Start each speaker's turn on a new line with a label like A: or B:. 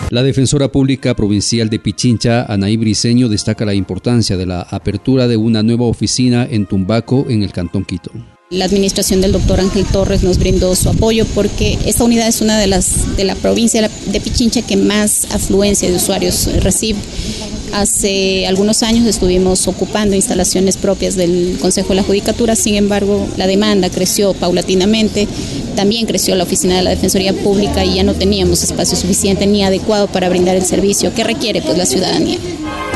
A: La defensora pública provincial de Pichincha, Anaí Briceño, destaca la importancia de la apertura de una nueva oficina en Tumbaco, en el Cantón Quito.
B: La administración del doctor Ángel Torres nos brindó su apoyo porque esta unidad es una de la provincia de Pichincha que más afluencia de usuarios recibe. Hace algunos años estuvimos ocupando instalaciones propias del Consejo de la Judicatura, sin embargo la demanda creció paulatinamente, también creció la oficina de la Defensoría Pública y ya no teníamos espacio suficiente ni adecuado para brindar el servicio que requiere la ciudadanía.